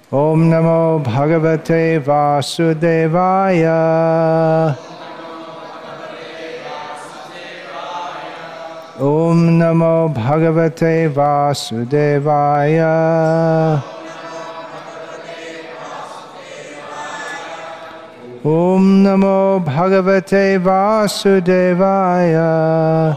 Om Namo Bhagavate Vasudevaya. Om Namo Bhagavate Vasudevaya. Om Namo Bhagavate Vasudevaya.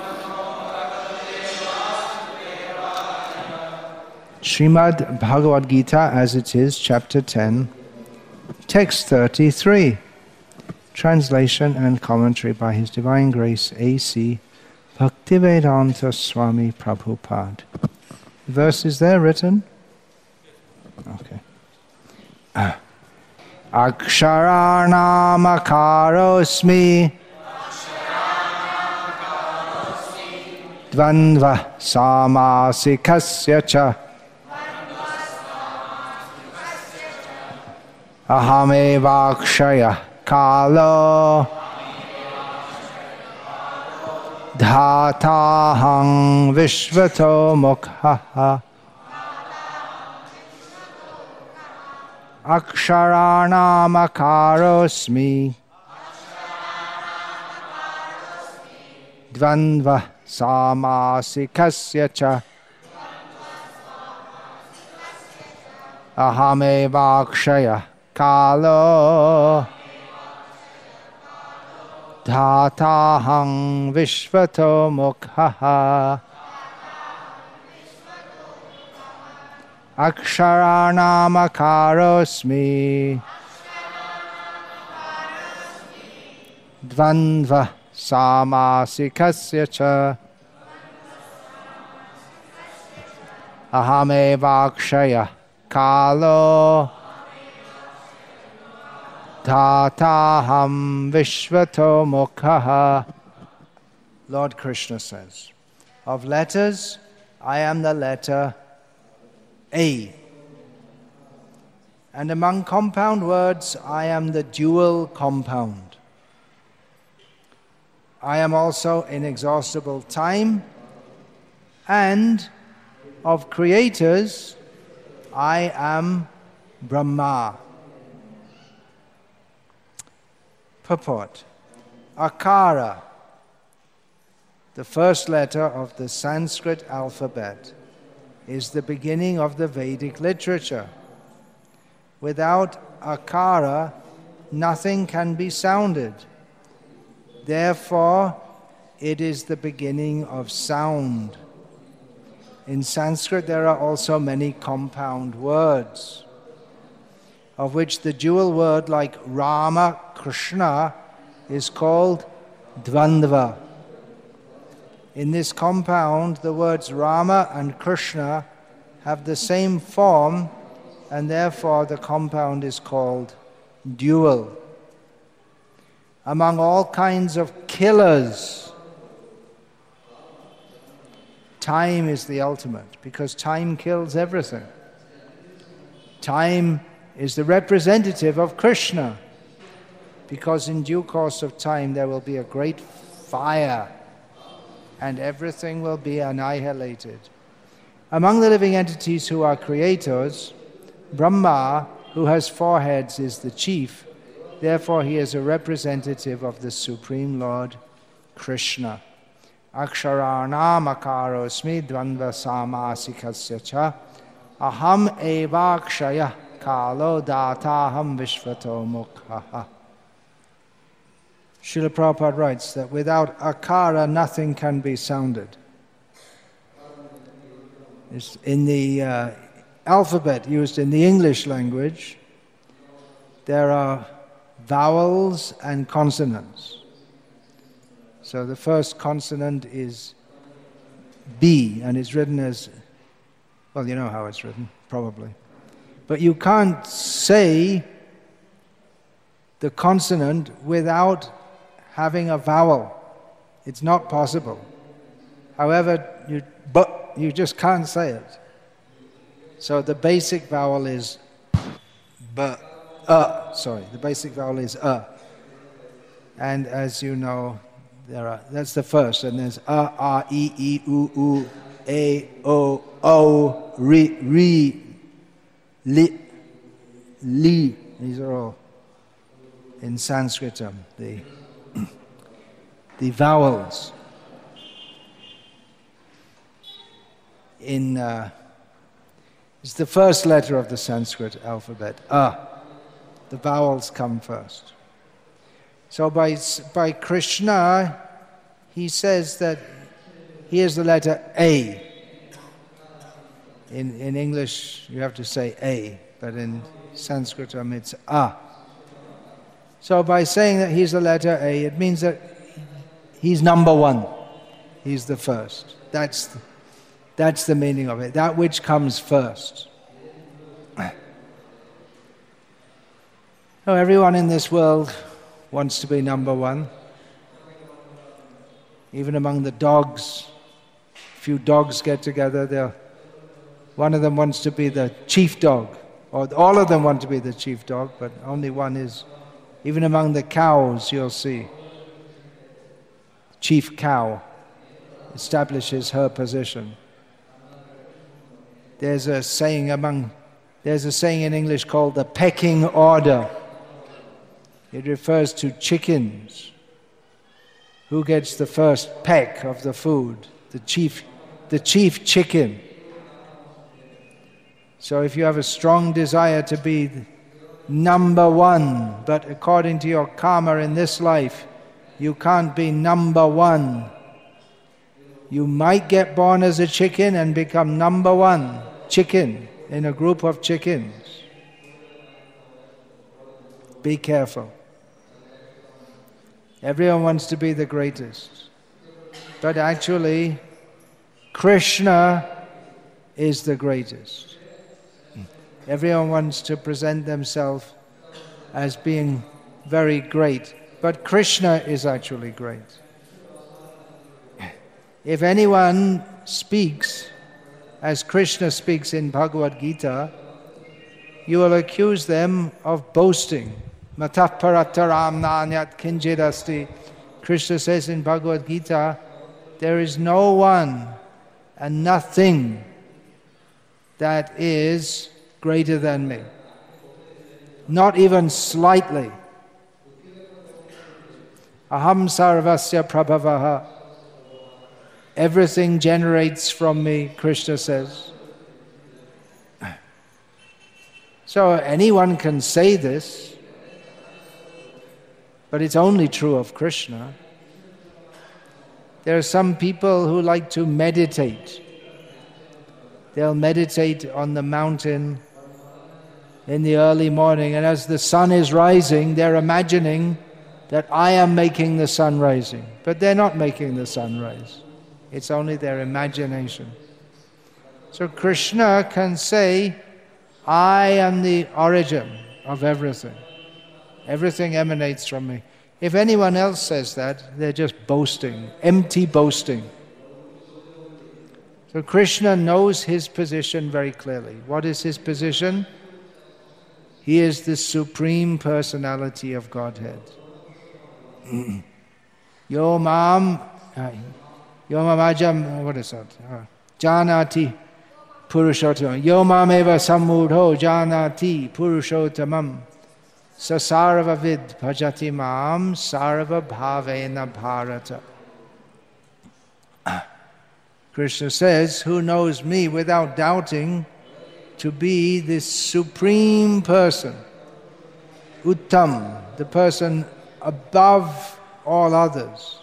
Srimad Bhagavad Gita as it is, chapter 10, text 33. Translation and commentary by His Divine Grace A.C. Bhaktivedanta Swami Prabhupada. The verse is there written? Okay. Aksharanam akarosmi dvandva samasikasya cha ahamevakshaya kalo dhatahang vishvato mukhaha. Aksharanam akarosmi dvandva samasikasya cha ahamevakshaya kalo dhatahang vishvato mukhaha. Aksharanam akarosmi dvandva samasikasya cha ahamevakshaya kalo dhataham vishvato mukhaha. Lord Krishna says, of letters, I am the letter A. And among compound words, I am the dual compound. I am also inexhaustible time, and of creators, I am Brahma. Purport. Akara, the first letter of the Sanskrit alphabet, is the beginning of the Vedic literature. Without akara, nothing can be sounded. Therefore, it is the beginning of sound. In Sanskrit, there are also many compound words, of which the dual word like Rama, Krishna, is called Dvandva. In this compound, the words Rama and Krishna have the same form, and therefore the compound is called dual. Among all kinds of killers, time is the ultimate, because time kills everything. Time is the representative of Krishna, because in due course of time there will be a great fire and everything will be annihilated. Among the living entities who are creators, Brahma, who has 4 heads, is the chief. Therefore, he is a representative of the Supreme Lord, Krishna. Aksharanam akarosmi dvandva samasikasya cha aham evakshaya kalo dataham vishvato mukhaha. Srila Prabhupada writes that without akara, nothing can be sounded. In the alphabet used in the English language, there are vowels and consonants. So the first consonant is B, and it's written as, well, you know how it's written, probably. But you can't say the consonant without having a vowel. It's not possible. However, you just can't say it. So the basic vowel is B. The basic vowel is And as you know, that's the first, and there's A, E, U, U, A, O, O, Ri, Li, li. These are all in Sanskritam, the vowels. It's the first letter of the Sanskrit alphabet, A. The vowels come first. So by Krishna, he says that here's the letter A. In English, you have to say A, but in Sanskritam, it's A. So by saying that he's the letter A, it means that he's number one. He's the first. That's the meaning of it. That which comes first. So everyone in this world wants to be number one. Even among the dogs, a few dogs get together, one of them wants to be the chief dog, or all of them want to be the chief dog, but only one is. Even among the cows, you'll see, chief cow establishes her position. There's a saying in English called the pecking order. It refers to chickens. Who gets the first peck of the food? The chief chicken. So if you have a strong desire to be number one, but according to your karma in this life, you can't be number one. You might get born as a chicken and become number one chicken in a group of chickens. Be careful. Everyone wants to be the greatest. But actually, Krishna is the greatest. Everyone wants to present themselves as being very great. But Krishna is actually great. If anyone speaks as Krishna speaks in Bhagavad Gita, you will accuse them of boasting. Matah parataram nanyat kinjit asti. Krishna says in Bhagavad Gita, there is no one and nothing that is greater than me. Not even slightly. Aham sarvasya prabhavaha. Everything generates from me, Krishna says. So anyone can say this, but it's only true of Krishna. There are some people who like to meditate. They'll meditate on the mountain in the early morning, and as the sun is rising, they're imagining that I am making the sun rising. But they're not making the sun rise. It's only their imagination. So Krishna can say, I am the origin of everything. Everything emanates from me. If anyone else says that, they're just boasting, empty boasting. So Krishna knows his position very clearly. What is his position? He is the Supreme Personality of Godhead. Yo mam ajam, what is that? Janati Purushottamam. Yo mam eva sammudho janati Purushottamam. Sasarva vid bhajati mam sarva bhavena bharata. Krishna says, who knows me without doubting to be this supreme person, Uttam, the person above all others.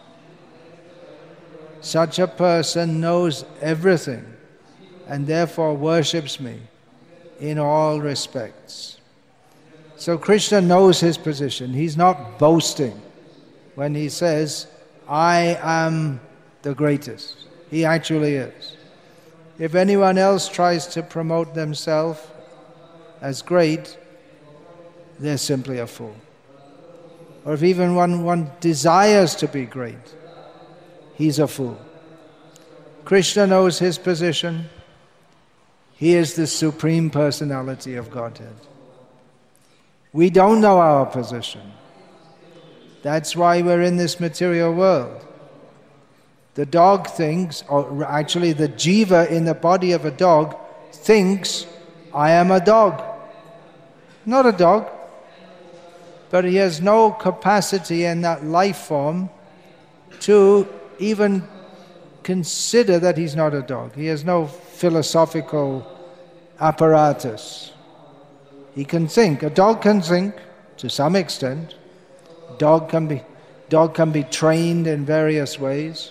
Such a person knows everything and therefore worships me in all respects. So Krishna knows his position. He's not boasting when he says, I am the greatest. He actually is. If anyone else tries to promote themselves as great, they're simply a fool. Or if even one desires to be great, he's a fool. Krishna knows his position. He is the Supreme Personality of Godhead. We don't know our position. That's why we're in this material world. The dog thinks, or actually the jiva in the body of a dog thinks, I am a dog. not a dog, but he has no capacity in that life form to even consider that he's not a dog. He has no philosophical apparatus. He can think. A dog can think to some extent. Dog can be trained in various ways.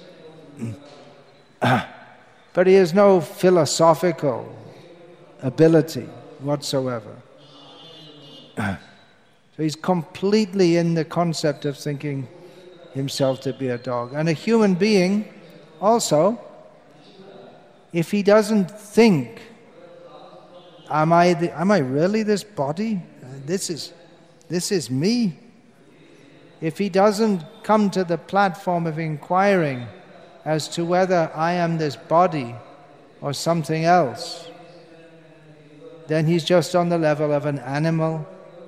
But he has no philosophical ability whatsoever. So he's completely in the concept of thinking himself to be a dog. And a human being also, if he doesn't think, am I really this body? This is me. If he doesn't come to the platform of inquiring as to whether I am this body or something else, then he's just on the level of an animal.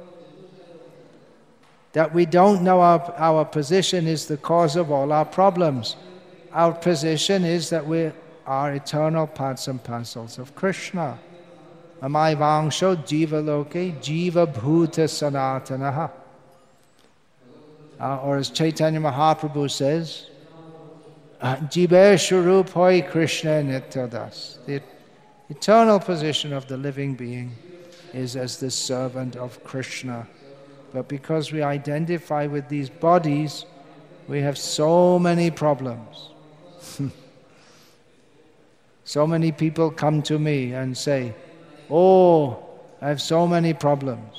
That we don't know our position is the cause of all our problems. Our position is that we are eternal parts and parcels of Krishna. Amai vangsho jiva loke jiva bhuta sanatanaha. Or as Chaitanya Mahaprabhu says, Jibe Shurup Hoi Krishna Nityadas. The eternal position of the living being is as the servant of Krishna. But because we identify with these bodies, we have so many problems. So many people come to me and say, oh, I have so many problems.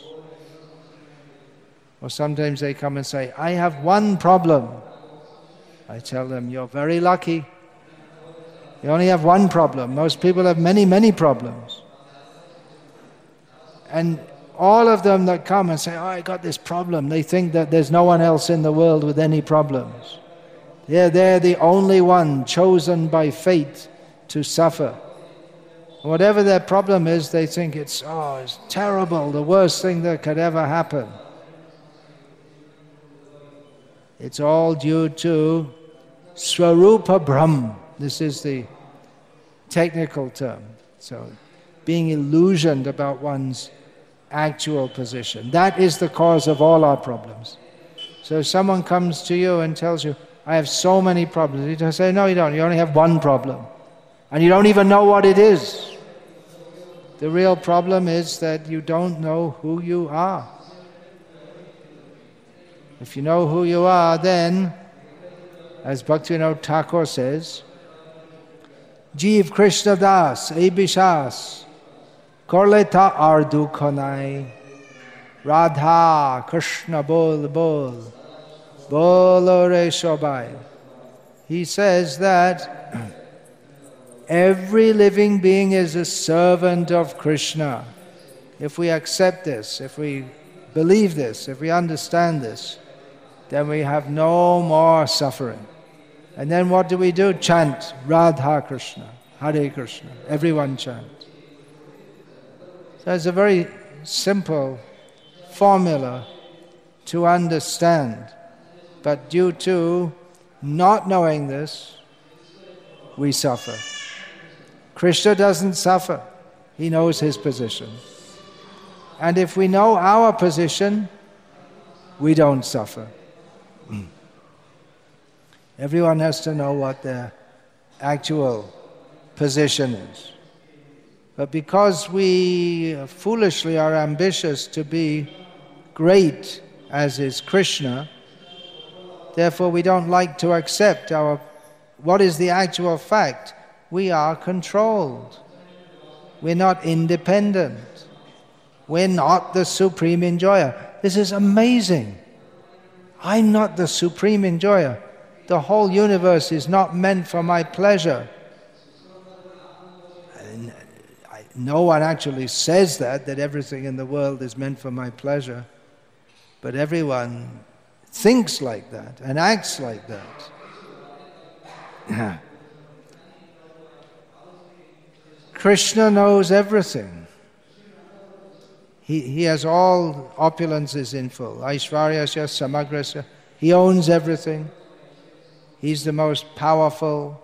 Or sometimes they come and say, I have one problem. I tell them, you're very lucky. You only have one problem. Most people have many, many problems. And all of them that come and say, oh, I got this problem, they think that there's no one else in the world with any problems. They're the only one chosen by fate to suffer. Whatever their problem is, they think it's terrible, the worst thing that could ever happen. It's all due to Swarupa Brahm. This is the technical term. So, being illusioned about one's actual position. That is the cause of all our problems. So if someone comes to you and tells you, I have so many problems, you just say, no, you don't. You only have one problem. And you don't even know what it is. The real problem is that you don't know who you are. If you know who you are, then, as Bhaktivinoda Thakur says, Jeev Krishna Das, Abhishas, Korleta Ardu Konai, Radha Krishna Bol Bol, Bolo Re Shobai. He says that every living being is a servant of Krishna. If we accept this, if we believe this, if we understand this, then we have no more suffering. And then what do we do? Chant Radha Krishna, Hare Krishna. Everyone chant. So it's a very simple formula to understand. But due to not knowing this, we suffer. Krishna doesn't suffer. He knows his position. And if we know our position, we don't suffer. Everyone has to know what their actual position is. But because we foolishly are ambitious to be great as is Krishna, therefore we don't like to accept what is the actual fact. We are controlled. We're not independent. We're not the supreme enjoyer. This is amazing. I'm not the supreme enjoyer. The whole universe is not meant for my pleasure. No one actually says that everything in the world is meant for my pleasure. But everyone thinks like that and acts like that. Krishna knows everything. He has all opulences in full. Aishvaryasya, samagrasya. He owns everything. He's the most powerful.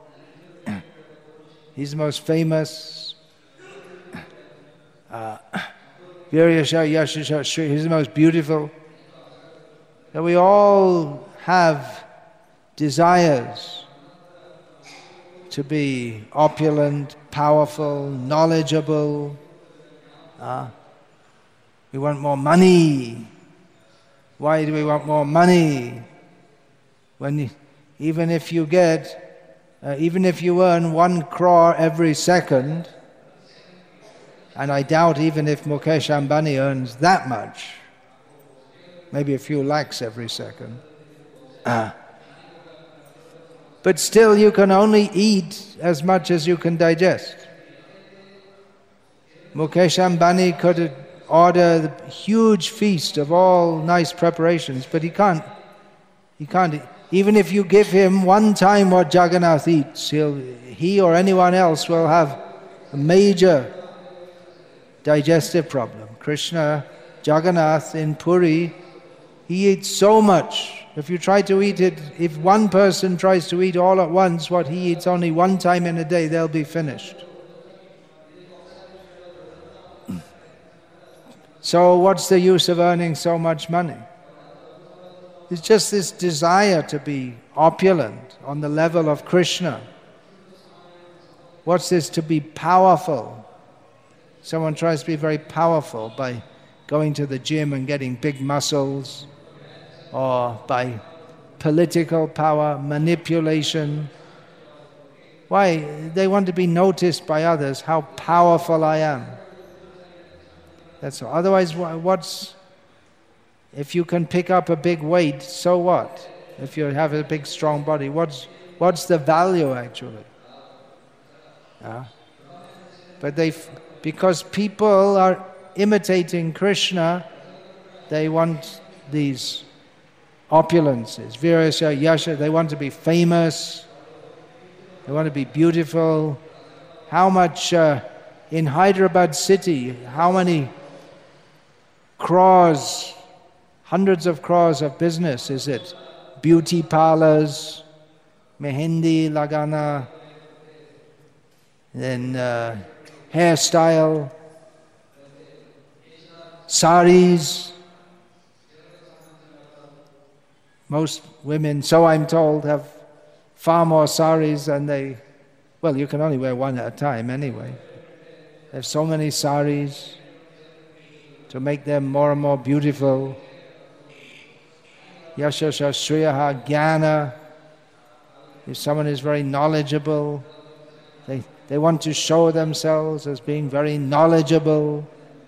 He's the most famous. Viryasha Yashasha Shri, he's the most beautiful. That we all have desires to be opulent, powerful, knowledgeable. We want more money. Why do we want more money? Even if you earn 1 crore every second, and I doubt even if Mukesh Ambani earns that much, maybe a few lakhs every second, but still you can only eat as much as you can digest. Mukesh Ambani could order a huge feast of all nice preparations, but he can't. Even if you give him 1 time what Jagannath eats, he or anyone else will have a major digestive problem. Krishna, Jagannath in Puri, he eats so much. If you try to eat it, if one person tries to eat all at once what he eats only 1 time in a day, they'll be finished. So what's the use of earning so much money? It's just this desire to be opulent on the level of Krishna. What's this to be powerful? Someone tries to be very powerful by going to the gym and getting big muscles, or by political power, manipulation. Why? They want to be noticed by others, how powerful I am. That's all. Otherwise, if you can pick up a big weight, so what? If you have a big, strong body, what's the value actually? But because people are imitating Krishna, they want these opulences, virasya, yasha, they want to be famous, they want to be beautiful. How much in Hyderabad city, how many crores, hundreds of crores of business is it? Beauty parlors, mehendi, lagana, then hairstyle, saris. Most women, so I'm told, have far more saris than well, you can only wear 1 at a time anyway. They have so many saris to make them more and more beautiful. Yashasha Shriyaha Jnana. If someone is very knowledgeable, they want to show themselves as being very knowledgeable.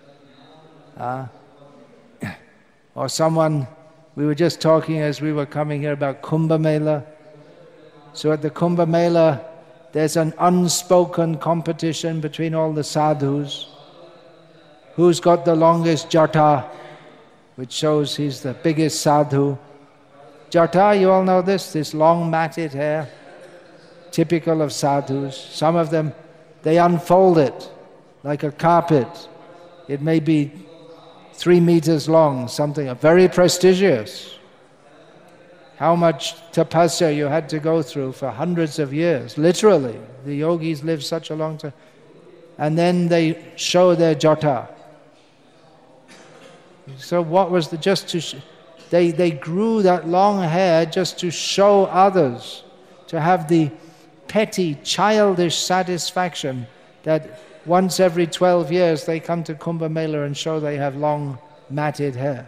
Or someone, we were just talking as we were coming here about Kumbh Mela. So at the Kumbh Mela, there's an unspoken competition between all the sadhus. Who's got the longest jata, which shows he's the biggest sadhu. Jata, you all know this long matted hair, typical of sadhus. Some of them, they unfold it like a carpet. It may be 3 meters long, something very prestigious. How much tapasya you had to go through for hundreds of years, literally. The yogis live such a long time. And then they show their jata. So what was they grew that long hair just to show others, to have the petty, childish satisfaction that once every 12 years they come to Kumbh Mela and show they have long matted hair.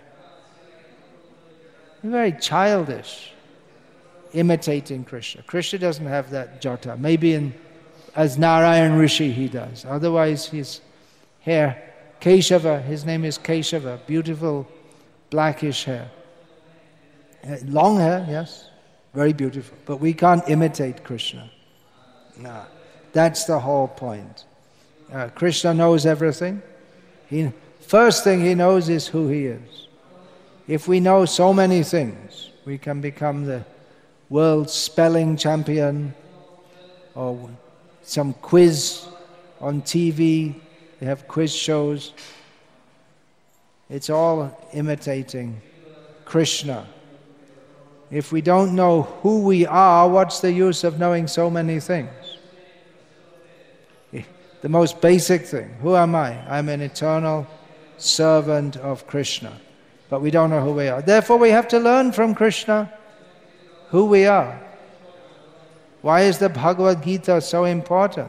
Very childish, imitating Krishna. Krishna doesn't have that jata. Maybe as Narayan Rishi he does. Otherwise his hair, Keshava, his name is Keshava, beautiful blackish hair. Long hair, yes, very beautiful. But we can't imitate Krishna. No, that's the whole point. Krishna knows everything. First thing he knows is who he is. If we know so many things, we can become the world spelling champion, or some quiz on TV. They have quiz shows. It's all imitating Krishna. If we don't know who we are, what's the use of knowing so many things? The most basic thing, who am I? I'm an eternal servant of Krishna. But we don't know who we are. Therefore we have to learn from Krishna who we are. Why is the Bhagavad Gita so important?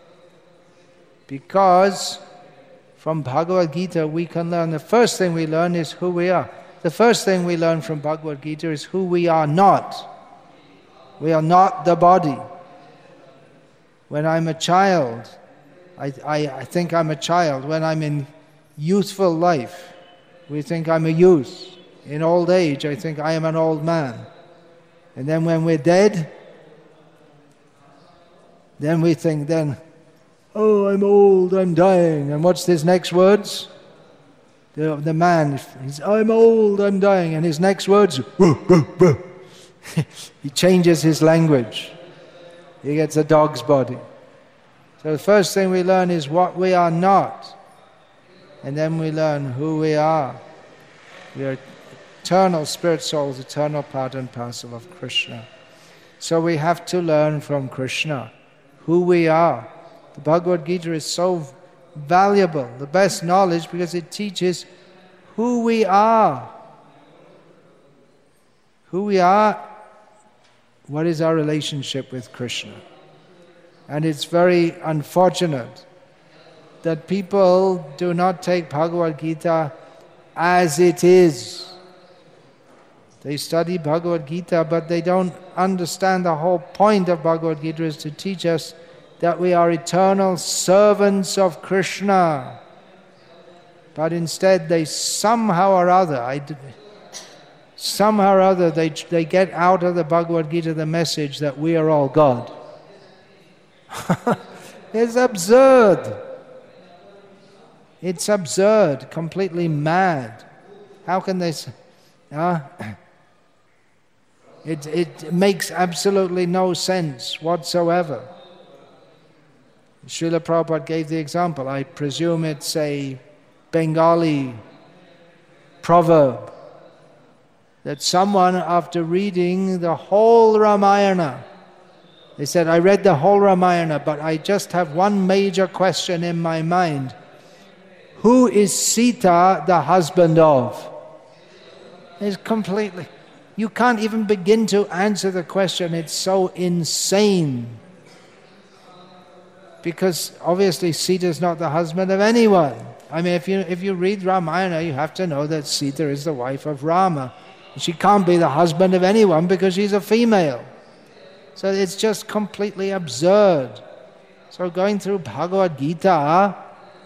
Because from Bhagavad Gita we can learn, the first thing we learn is who we are. The first thing we learn from Bhagavad Gita is who we are not. We are not the body. When I'm a child, I think I'm a child. When I'm in youthful life, we think I'm a youth. In old age, I think I am an old man. And then when we're dead, then we think oh, I'm old, I'm dying. And what's his next words? The man, I'm old, I'm dying. And his next words, he changes his language. He gets a dog's body. So the first thing we learn is what we are not. And then we learn who we are. We are eternal spirit souls, eternal part and parcel of Krishna. So we have to learn from Krishna who we are. The Bhagavad Gita is so valuable, the best knowledge, because it teaches who we are. Who we are, what is our relationship with Krishna. And it's very unfortunate that people do not take Bhagavad Gita as it is. They study Bhagavad Gita, but they don't understand the whole point of Bhagavad Gita is to teach us that we are eternal servants of Krishna. But instead they somehow or other, they get out of the Bhagavad Gita the message that we are all God. It's absurd. It's absurd, completely mad. How can they say? It makes absolutely no sense whatsoever. Srila Prabhupada gave the example. I presume it's a Bengali proverb that someone, after reading the whole Ramayana, they said, I read the whole Ramayana, but I just have one major question in my mind. Who is Sita the husband of? It's completely... You can't even begin to answer the question. It's so insane. Because obviously Sita is not the husband of anyone. I mean, if you read Ramayana, you have to know that Sita is the wife of Rama. She can't be the husband of anyone because she's a female. So it's just completely absurd. So going through Bhagavad Gita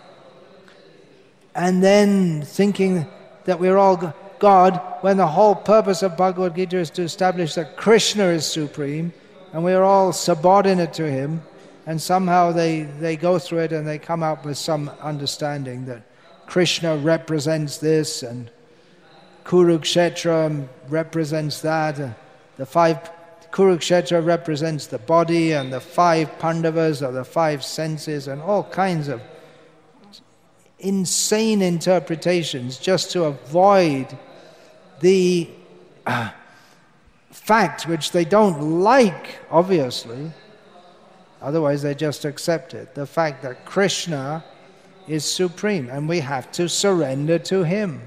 and then thinking that we're all God, when the whole purpose of Bhagavad Gita is to establish that Krishna is supreme and we're all subordinate to him, and somehow they go through it and they come up with some understanding that Krishna represents this and Kurukshetra represents that. Kurukshetra represents the body, and the 5 Pandavas are the 5 senses, and all kinds of insane interpretations just to avoid the fact which they don't like, obviously, otherwise they just accept it, the fact that Krishna is supreme and we have to surrender to him.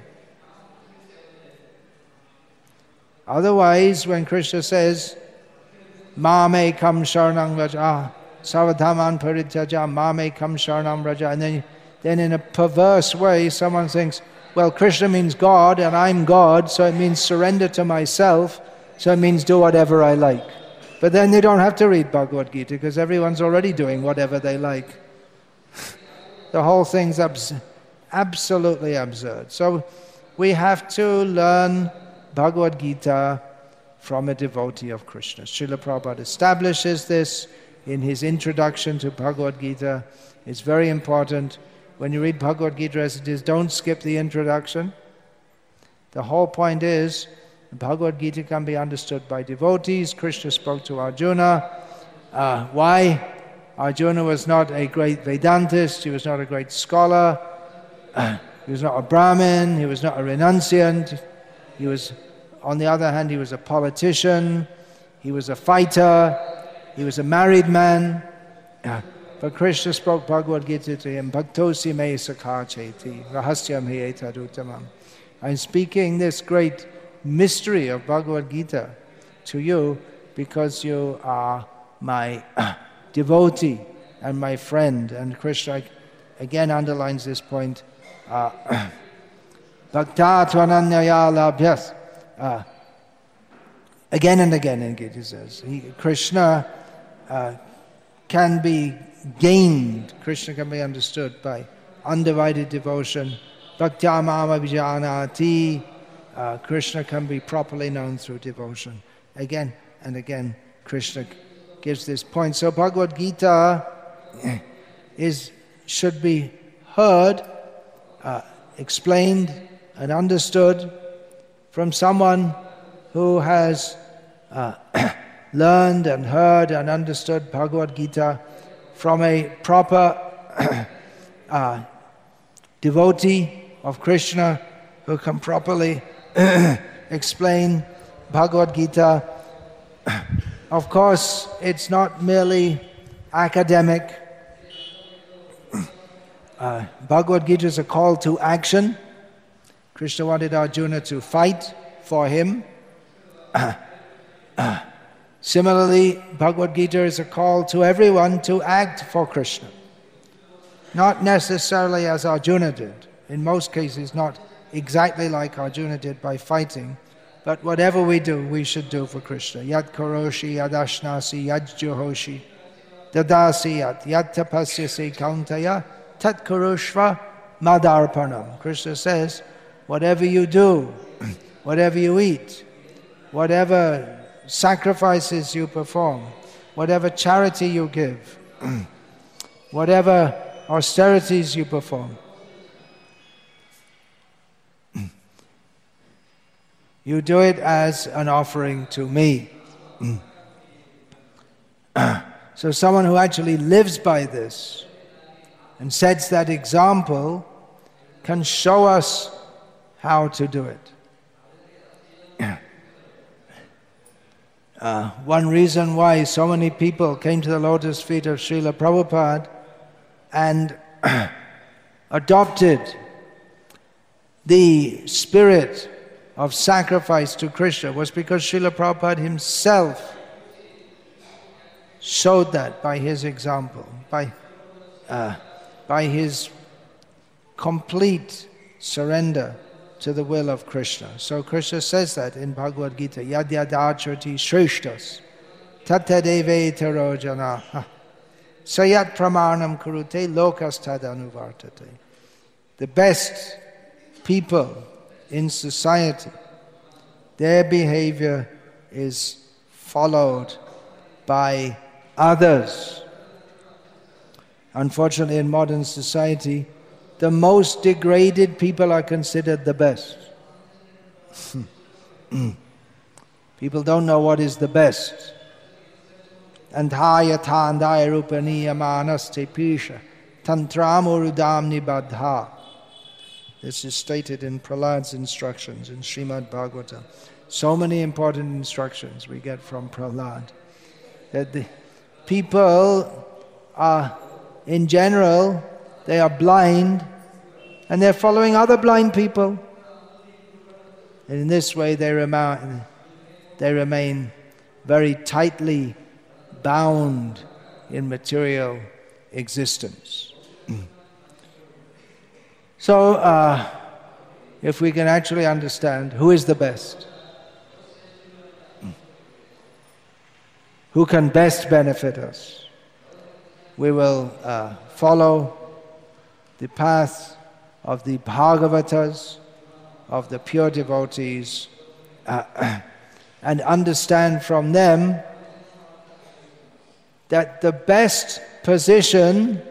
Otherwise, when Krishna says, Mamekam Sharanam Vraja, Sarvadhaman Parityaja, Mamekam Sharanam Vraja, and then in a perverse way someone thinks, well, Krishna means God and I'm God, so it means surrender to myself, so it means do whatever I like. But then they don't have to read Bhagavad Gita because everyone's already doing whatever they like. The whole thing's absolutely absurd. So we have to learn Bhagavad Gita from a devotee of Krishna. Srila Prabhupada establishes this in his introduction to Bhagavad Gita. It's very important. When you read Bhagavad Gita as it is, don't skip the introduction. The whole point is, Bhagavad Gita can be understood by devotees. Krishna spoke to Arjuna. Why? Arjuna was not a great Vedantist, he was not a great scholar, he was not a Brahmin, he was not a renunciant, he was, on the other hand, he was a politician, he was a fighter, he was a married man. But Krishna spoke Bhagavad Gita to him, Bhaktosi me sakha cheti, rahasyam hi etaduttamam. I'm speaking this great mystery of Bhagavad Gita to you because you are my devotee and my friend. And Krishna again underlines this point. Bhakta tvananyaya labhyas. Again and again in Gita says, Krishna can be gained, Krishna can be understood by undivided devotion. Bhaktya mama vijanati. Krishna can be properly known through devotion. Again and again, Krishna gives this point. So Bhagavad Gita should be heard, explained and understood from someone who has learned and heard and understood Bhagavad Gita from a proper devotee of Krishna who can properly explain Bhagavad Gita. Of course, it's not merely academic. Bhagavad Gita is a call to action. Krishna wanted Arjuna to fight for him. Similarly, Bhagavad Gita is a call to everyone to act for Krishna. Not necessarily as Arjuna did. In most cases, not exactly like Arjuna did by fighting. But whatever we do, we should do for Krishna. Yat karoshi, yad ashnasi, yad juhoshi, dadasi yat tapasyasi kauntaya, tat karoshva madarpanam. Krishna says, whatever you do, whatever you eat, whatever sacrifices you perform, whatever charity you give, whatever austerities you perform, you do it as an offering to me. So someone who actually lives by this and sets that example can show us how to do it. One reason why so many people came to the lotus feet of Srila Prabhupada and adopted the spirit of sacrifice to Krishna was because Srila Prabhupada himself showed that by his example, by his complete surrender to the will of Krishna. So Krishna says that in Bhagavad Gita, Yad yad acharati shreshtas tattadeve tarojana sayat pramanam kurute lokas tadanuvartate. The best people in society, their behavior is followed by others. Unfortunately, in modern society, the most degraded people are considered the best. People don't know what is the best. Andhaya tandaya rupaniya manaste pisha tantramurudam nibadha. This is stated in Prahlad's instructions in Srimad Bhagavatam. So many important instructions we get from Prahlad. That the people are, in general, they are blind and they're following other blind people. And in this way they remain very tightly bound in material existence. So, if we can actually understand who is the best, who can best benefit us, we will follow the path of the Bhagavatas, of the pure devotees, and understand from them that the best position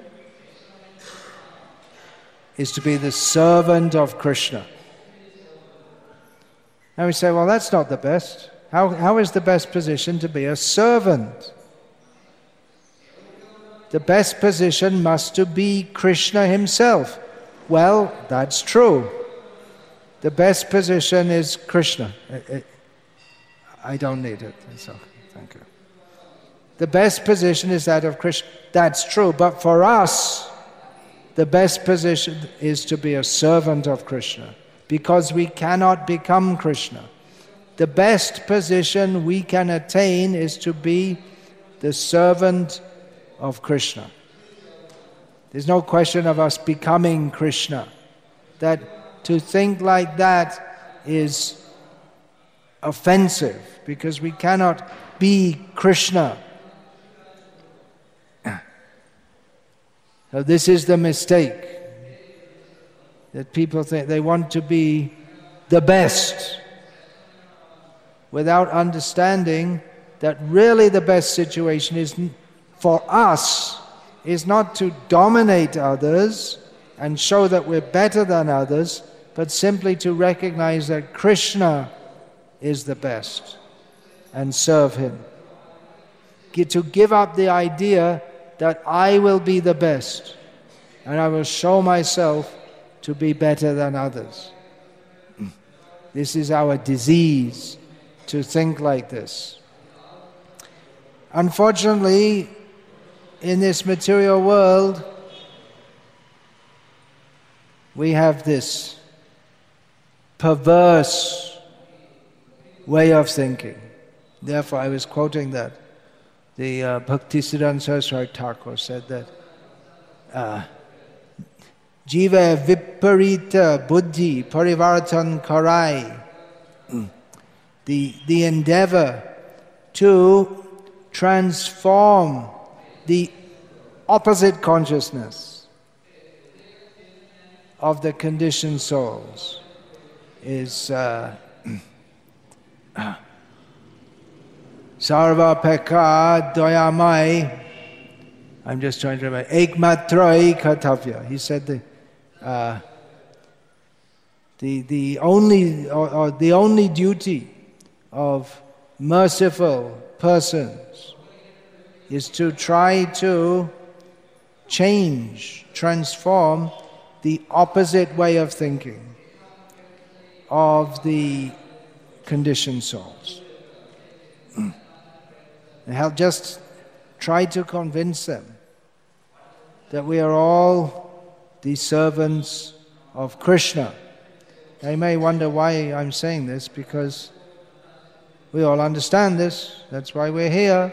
is to be the servant of Krishna. Now we say, well, that's not the best. How is the best position to be a servant? The best position must to be Krishna himself. Well, that's true. The best position is Krishna. I don't need it. It's okay. Thank you. the best position is that of Krishna. That's true, but for us, the best position is to be a servant of Krishna, because we cannot become Krishna. The best position we can attain is to be the servant of Krishna. There's no question of us becoming Krishna. That to think like that is offensive, because we cannot be Krishna. So this is the mistake, that people think they want to be the best without understanding that really the best situation is for us is not to dominate others and show that we're better than others, but simply to recognize that Krishna is the best and serve Him. To give up the idea that I will be the best and I will show myself to be better than others. This is our disease, to think like this. Unfortunately, in this material world, we have this perverse way of thinking. Therefore, I was quoting that. The Bhaktisiddhanta Saraswati Thakur said that Jiva viparita buddhi parivartan karai. The endeavor to transform the opposite consciousness of the conditioned souls is Sarva Pekha Doyamai. I'm just trying to remember. Ekmatrai Kartavya. He said the only duty of merciful persons is to try to change, transform the opposite way of thinking of the conditioned souls. And just try to convince them that we are all the servants of Krishna. They may wonder why I'm saying this, because we all understand this. That's why we're here.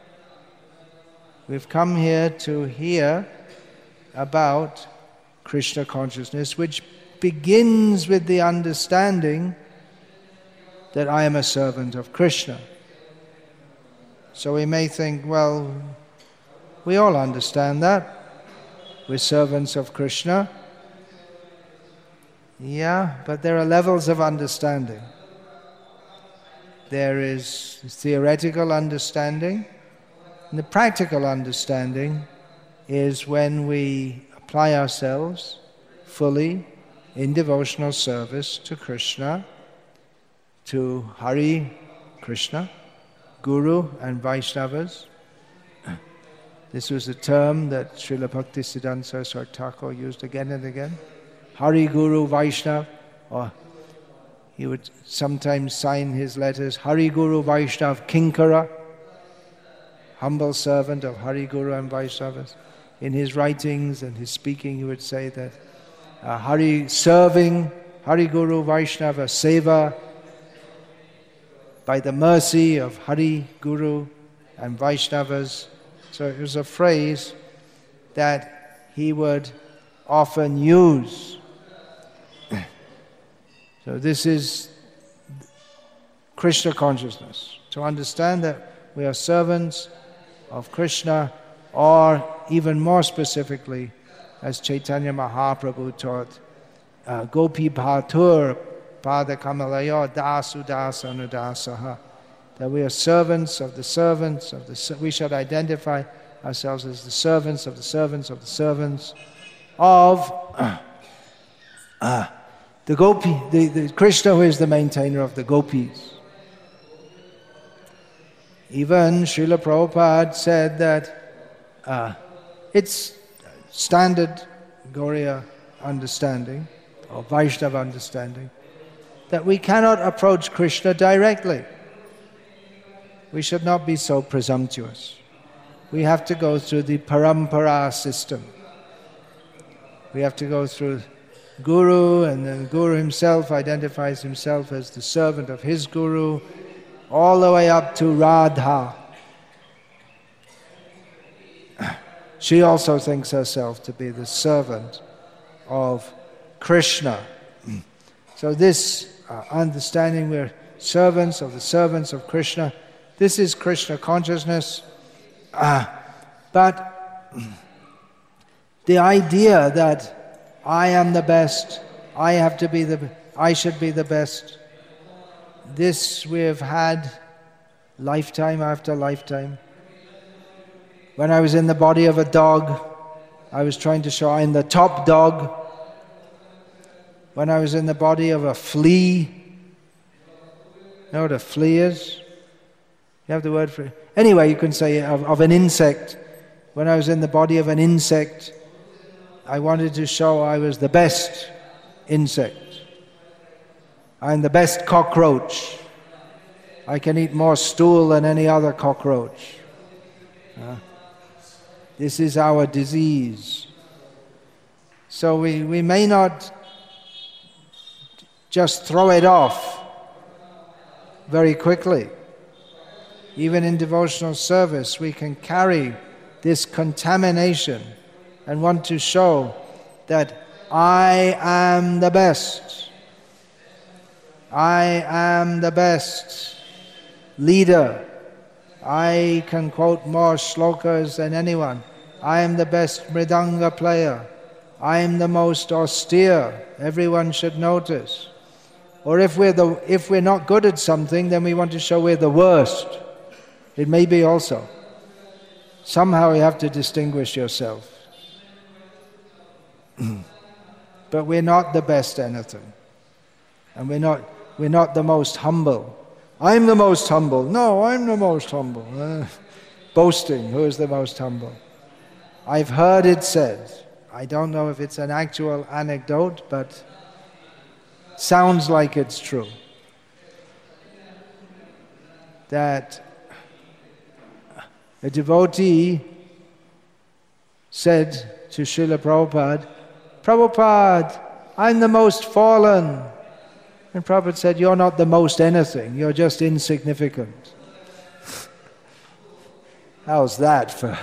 We've come here to hear about Krishna consciousness, which begins with the understanding that I am a servant of Krishna. So we may think, well, we all understand that. We're servants of Krishna. Yeah, but there are levels of understanding. There is theoretical understanding, and the practical understanding is when we apply ourselves fully in devotional service to Krishna, to Hari Krishna, Guru and Vaishnavas. This was a term that Srila Bhaktisiddhanta Saraswati Thakur used again and again. Hari Guru Vaishnav, or he would sometimes sign his letters Hari Guru Vaishnav Kinkara, humble servant of Hari Guru and Vaishnavas. In his writings and his speaking, he would say that serving Hari Guru Vaishnava Seva by the mercy of Hari Guru and Vaishnavas. So it was a phrase that he would often use. So this is Krishna consciousness. To understand that we are servants of Krishna, or even more specifically, as Chaitanya Mahaprabhu taught, Gopi Bhatur Pada Kamalayo Dasu Das Anudasaha. That we are servants of the servants of the. We should identify ourselves as the servants of the servants of the servants of the Gopi, the Krishna, who is the maintainer of the Gopis. Even Srila Prabhupada said that it's standard Gauriya understanding or Vaishnava understanding that we cannot approach Krishna directly. We should not be so presumptuous. we have to go through the parampara system. We have to go through Guru, and then Guru himself identifies himself as the servant of his Guru, all the way up to Radha. She also thinks herself to be the servant of Krishna. So this understanding we're servants of the servants of Krishna, this is Krishna consciousness. But the idea that I am the best, I should be the best, this we have had lifetime after lifetime. When I was in the body of a dog, I was trying to show I'm the top dog. When I was in the body of a flea, you know what a flea is? You have the word for it? Anyway, you can say of an insect. When I was in the body of an insect, I wanted to show I was the best insect. I'm the best cockroach. I can eat more stool than any other cockroach. This is our disease. So we may not just throw it off very quickly. Even in devotional service, we can carry this contamination and want to show that I am the best. I am the best leader. I can quote more shlokas than anyone. I am the best mridanga player. I am the most austere. Everyone should notice. Or if we're not good at something, then we want to show we're the worst. It may be also. Somehow you have to distinguish yourself. But we're not the best anything. And we're not the most humble. I'm the most humble. No, I'm the most humble. Boasting, who is the most humble? I've heard it said. I don't know if it's an actual anecdote, but sounds like it's true. That a devotee said to Srila Prabhupada, Prabhupada, I'm the most fallen. And Prabhupada said, you're not the most anything, you're just insignificant. How's that for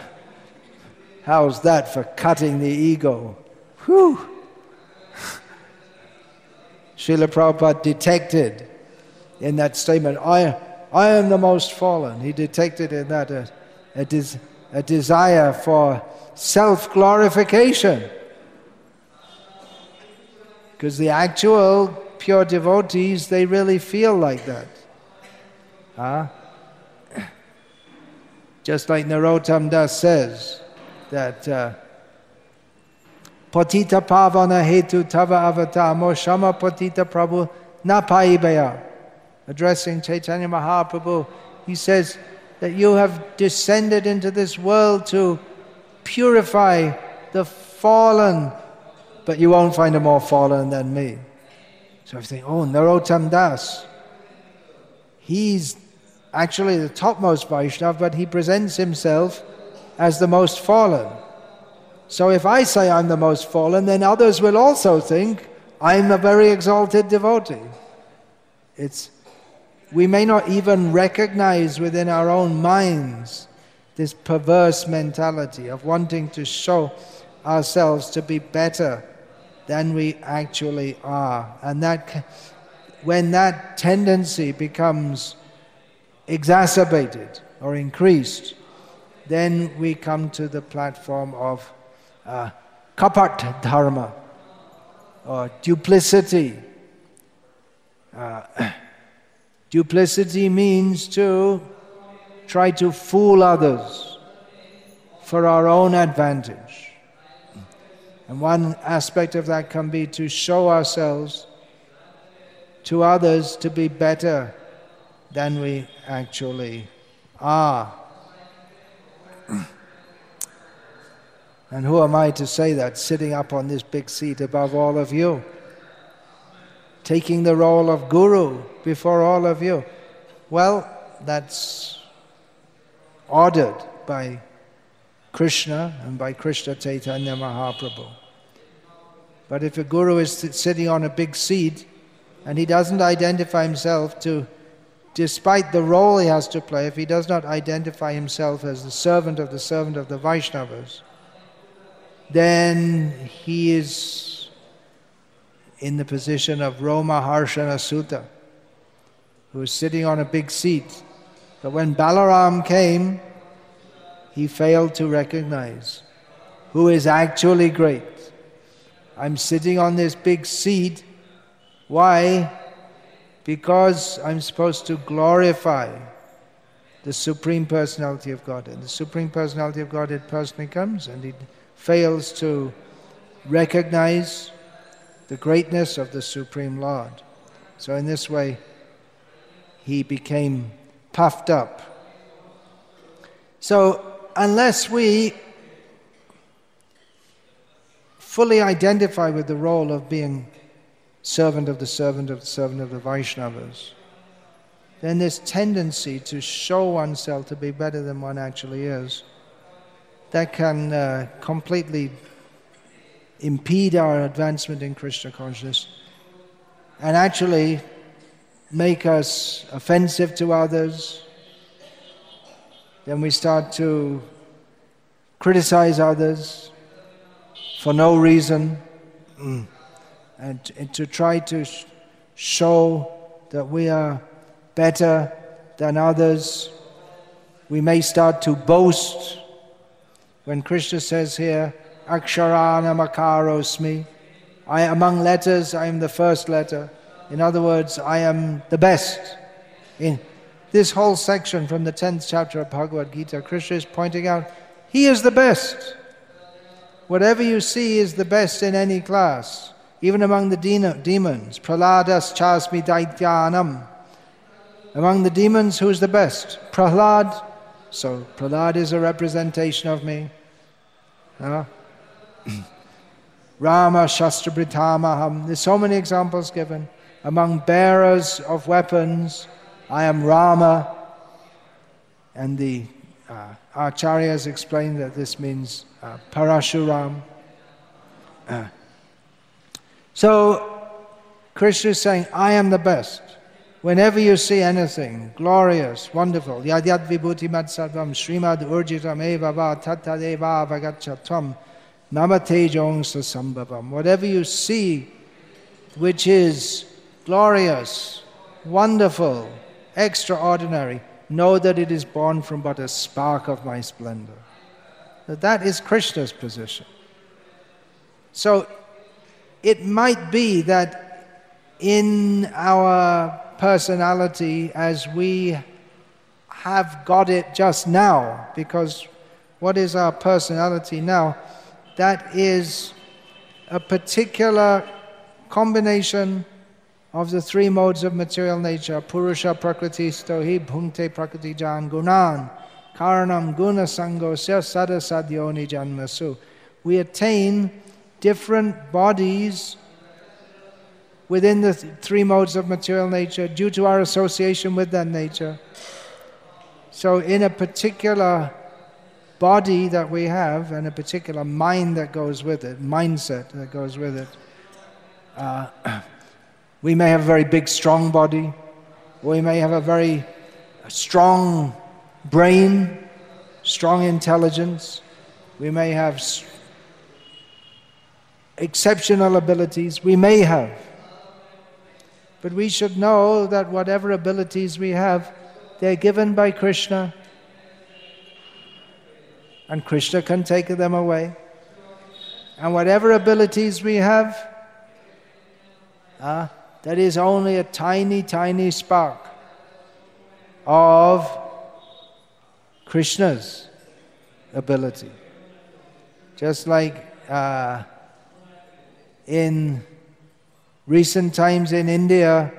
cutting the ego? Whew! Srila Prabhupada detected in that statement, I am the most fallen. He detected in that a desire for self-glorification. Because the actual pure devotees, they really feel like that. Just like Narottam Das says, that Patita pavana hetu tava avatar moshama patita prabhu na paibaya. Addressing Chaitanya Mahaprabhu, he says that you have descended into this world to purify the fallen, but you won't find a more fallen than me. So I think, oh, Narottam Das, he's actually the topmost Vaishnava, but he presents himself as the most fallen. So if I say I'm the most fallen, then others will also think I'm a very exalted devotee. We may not even recognize within our own minds this perverse mentality of wanting to show ourselves to be better than we actually are. And when that tendency becomes exacerbated or increased, then we come to the platform of kapat dharma, or duplicity. Duplicity means to try to fool others for our own advantage. And one aspect of that can be to show ourselves to others to be better than we actually are. And who am I to say that, sitting up on this big seat above all of you, taking the role of guru before all of you? Well, that's ordered by Krishna and by Krishna Chaitanya Mahaprabhu. But if a guru is sitting on a big seat and he doesn't identify himself to, despite the role he has to play, if he does not identify himself as the servant of the Vaishnavas, then he is in the position of Roma Harshana Sutta, who is sitting on a big seat. But when Balaram came, he failed to recognize who is actually great. I'm sitting on this big seat. Why? Because I'm supposed to glorify the Supreme Personality of Godhead. The Supreme Personality of Godhead personally comes and he fails to recognize the greatness of the Supreme Lord. So in this way, he became puffed up. So unless we fully identify with the role of being servant of the Vaishnavas, then this tendency to show oneself to be better than one actually is, that can completely impede our advancement in Krishna consciousness and actually make us offensive to others. Then we start to criticize others for no reason and to try to show that we are better than others. We may start to boast. When Krishna says here, Aksharanam akarosmi, among letters, I am the first letter. In other words, I am the best. In this whole section from the 10th chapter of Bhagavad Gita, Krishna is pointing out, he is the best. Whatever you see is the best in any class, even among the demons. Praladas chasmi daityanam. Among the demons, who's the best? Prahlad. So Prahlad is a representation of me. Rama Shastrabritamaham. There's so many examples given. Among bearers of weapons, I am Rama. And the Acharyas explain that this means Parashuram. So Krishna is saying, I am the best. Whenever you see anything glorious, wonderful, yad yad vibhuti mad sarvam srimad urjitam eva va tattadeva vagacchatam mama tejong sasambhavam. Whatever you see which is glorious, wonderful, extraordinary, know that it is born from but a spark of my splendor. That is Krishna's position. So it might be that in our personality, as we have got it just now, because what is our personality now? That is a particular combination of the three modes of material nature. Purusha prakriti stohi bhungte prakriti jan gunan karanam guna sangosya sadasadyoni janmasu. We attain different bodies within the three modes of material nature due to our association with that nature. So in a particular body that we have and a particular mind that goes with it, mindset that goes with it, we may have a very big, strong body, or we may have a very strong brain, strong intelligence. We may have exceptional abilities. We may have. But we should know that whatever abilities we have, they're given by Krishna. And Krishna can take them away. And whatever abilities we have, that is only a tiny, tiny spark of Krishna's ability. Just like in recent times in India,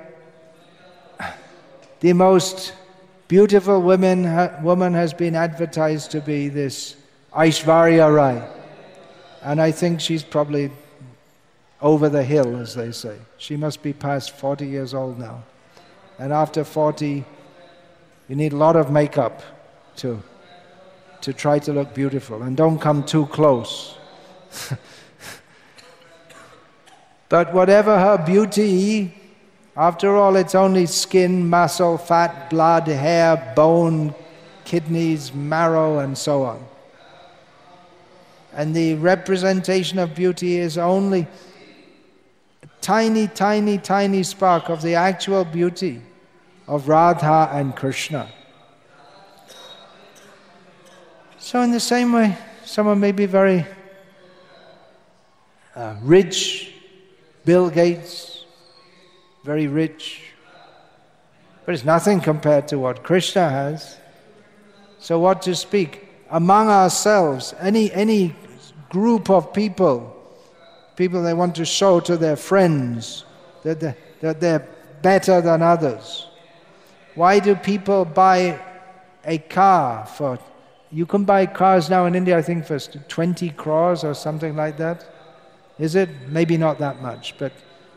the most beautiful woman has been advertised to be this Aishwarya Rai. And I think she's probably over the hill, as they say. She must be past 40 years old now. And after 40, you need a lot of makeup to to try to look beautiful, and don't come too close. But whatever her beauty, after all, it's only skin, muscle, fat, blood, hair, bone, kidneys, marrow, and so on. And the representation of beauty is only a tiny, tiny, tiny spark of the actual beauty of Radha and Krishna. So in the same way, someone may be very rich, Bill Gates, very rich, but it's nothing compared to what Krishna has. So what to speak? Among ourselves, any group of people they want to show to their friends that they're better than others. Why do people buy a car for... You can buy cars now in India, I think, for 20 crores or something like that. Is it? Maybe not that much, but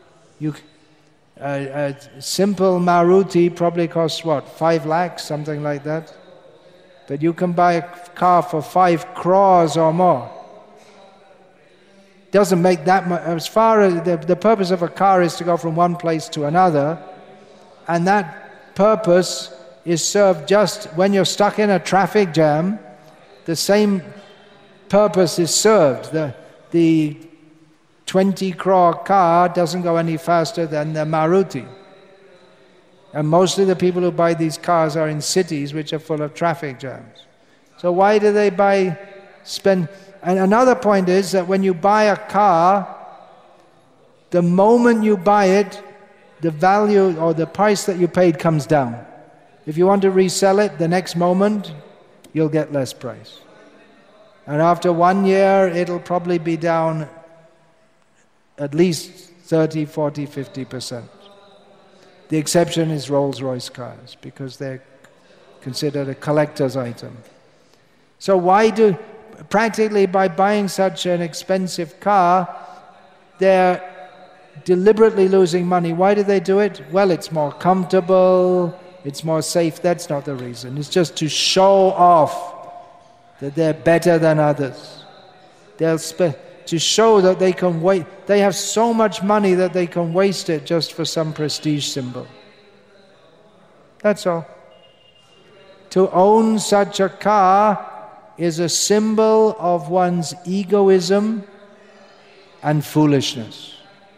a simple Maruti probably costs what, 5 lakhs, something like that. But you can buy a car for 5 crores or more. Doesn't make that much. As far as the purpose of a car is to go from one place to another, and that purpose is served just when you're stuck in a traffic jam. The same purpose is served. The 20 crore car doesn't go any faster than the Maruti. And mostly the people who buy these cars are in cities which are full of traffic jams. So why do they spend... And another point is that when you buy a car, the moment you buy it, the value or the price that you paid comes down. If you want to resell it the next moment, you'll get less price. And after 1 year, it'll probably be down at least 30, 40, 50%. The exception is Rolls-Royce cars, because they're considered a collector's item. So practically by buying such an expensive car, they're deliberately losing money. Why do they do it? Well, it's more comfortable, it's more safe. That's not the reason. It's just to show off that they're better than others. To show that they can they have so much money that they can waste it just for some prestige symbol. That's all. To own such a car is a symbol of one's egoism and foolishness.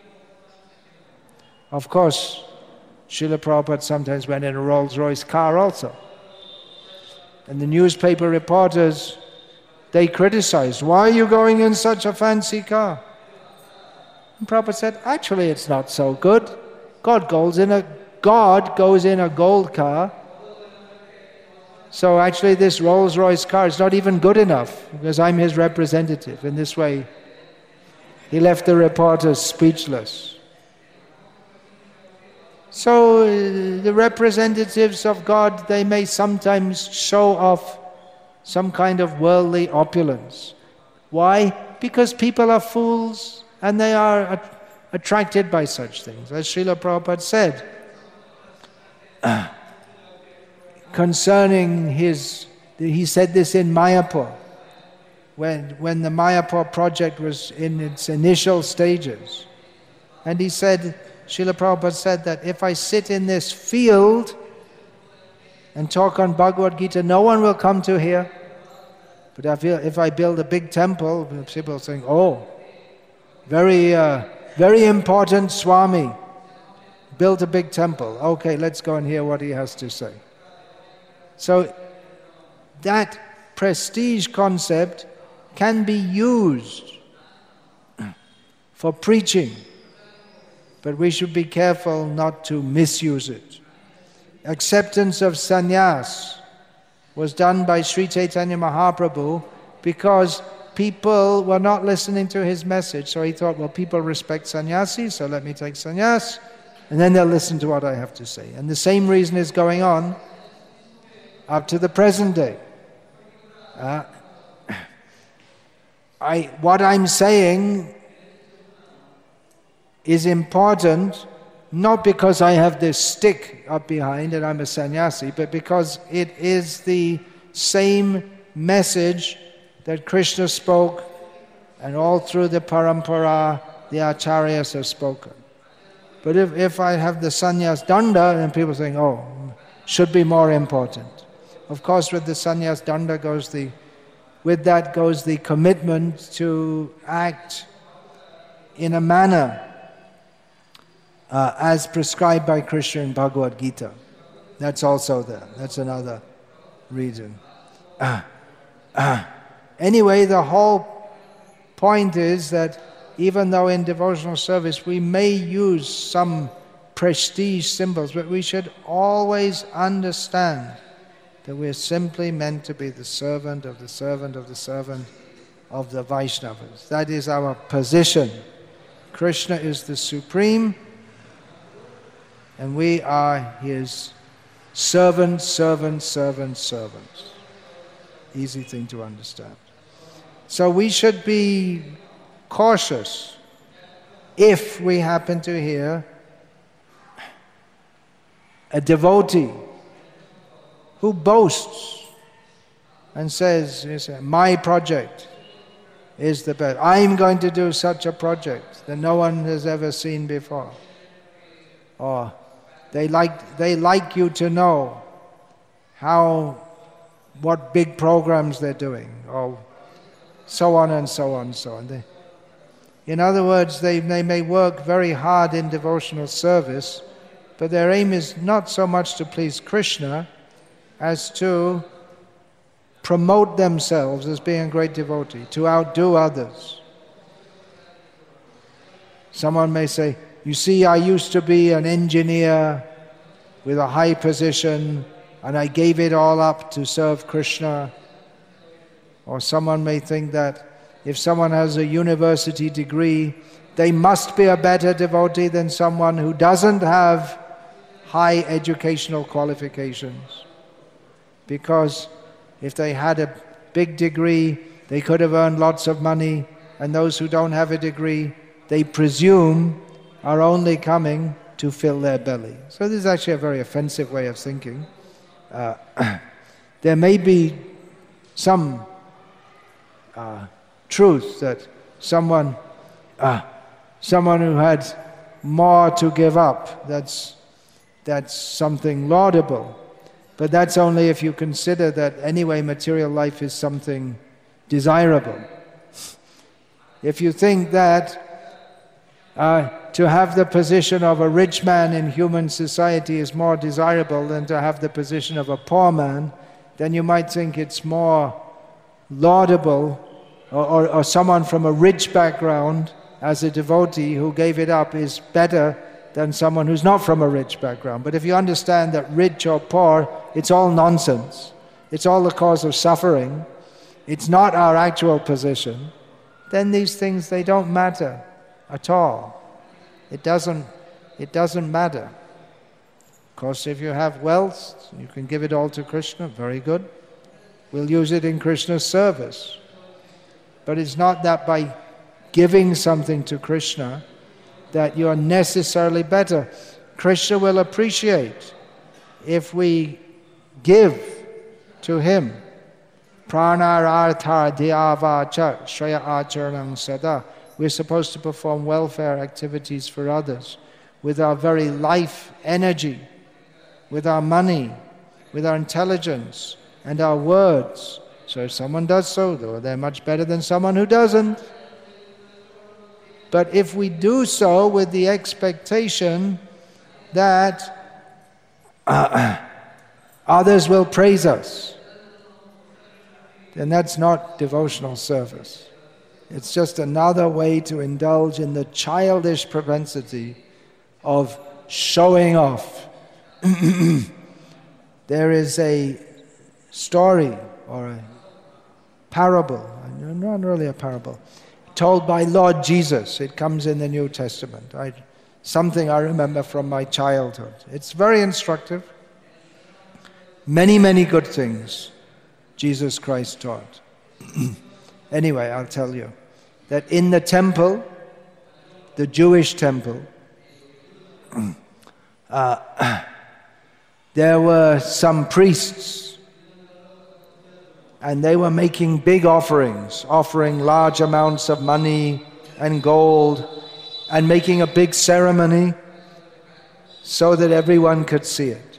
Of course, Srila Prabhupada sometimes went in a Rolls-Royce car also. And the newspaper reporters, they criticized, why are you going in such a fancy car? And Prabhupada said, actually it's not so good. God goes in a gold car. So actually this Rolls-Royce car is not even good enough, because I'm his representative. In this way, he left the reporters speechless. So the representatives of God, they may sometimes show off some kind of worldly opulence. Why? Because people are fools and they are attracted by such things. As Srila Prabhupada said, concerning he said this in Mayapur, when the Mayapur project was in its initial stages. And he said, Srila Prabhupada said that if I sit in this field and talk on Bhagavad Gita, no one will come to here. But if I build a big temple, people will think, oh, very important Swami built a big temple. Okay, let's go and hear what he has to say. So that prestige concept can be used for preaching, but we should be careful not to misuse it. Acceptance of sannyas was done by Sri Chaitanya Mahaprabhu because people were not listening to his message. So he thought, well, people respect sannyasis, so let me take sannyas, and then they'll listen to what I have to say. And the same reason is going on up to the present day. What I'm saying is important, not because I have this stick up behind and I'm a sannyasi, but because it is the same message that Krishna spoke, and all through the parampara, the acharyas have spoken. But if I have the sannyas danda, then people think, oh, should be more important. Of course, with the sannyas danda goes the commitment to act in a manner as prescribed by Krishna in Bhagavad Gita. That's also there. That's another reason. Anyway, the whole point is that even though in devotional service we may use some prestige symbols, but we should always understand that we're simply meant to be the servant of the servant of the servant of the Vaishnavas. That is our position. Krishna is the supreme, and we are his servants, servants, servants, servants. Easy thing to understand. So we should be cautious if we happen to hear a devotee who boasts and says, my project is the best. I'm going to do such a project that no one has ever seen before. Or they like you to know what big programs they're doing, or so on and so on and so on. In other words, they may work very hard in devotional service, but their aim is not so much to please Krishna as to promote themselves as being a great devotee, to outdo others. Someone may say, you see, I used to be an engineer with a high position, and I gave it all up to serve Krishna. Or someone may think that if someone has a university degree, they must be a better devotee than someone who doesn't have high educational qualifications. Because if they had a big degree, they could have earned lots of money, and those who don't have a degree, they presume, are only coming to fill their belly. So this is actually a very offensive way of thinking. There may be some truth that someone who had more to give up, that's something laudable. But that's only if you consider that anyway material life is something desirable. If you think that to have the position of a rich man in human society is more desirable than to have the position of a poor man, then you might think it's more laudable, or someone from a rich background as a devotee who gave it up is better than someone who's not from a rich background. But if you understand that rich or poor, it's all nonsense. It's all the cause of suffering. It's not our actual position. Then these things, they don't matter at all. It doesn't matter. Of course, if you have wealth, you can give it all to Krishna, very good. We'll use it in Krishna's service. But it's not that by giving something to Krishna that you are necessarily better. Krishna will appreciate if we give to him. Pranarartha dhyavacha shraya acharanam sada. We're supposed to perform welfare activities for others with our very life energy, with our money, with our intelligence and our words. So if someone does so, though, they're much better than someone who doesn't. But if we do so with the expectation that others will praise us, then that's not devotional service. It's just another way to indulge in the childish propensity of showing off. There is a story or a parable, not really a parable, told by Lord Jesus. It comes in the New Testament. Something I remember from my childhood. It's very instructive. Many, many good things Jesus Christ taught. Anyway, I'll tell you that in the temple, the Jewish temple, there were some priests, And they were making big offerings, offering large amounts of money and gold, and making a big ceremony so that everyone could see it.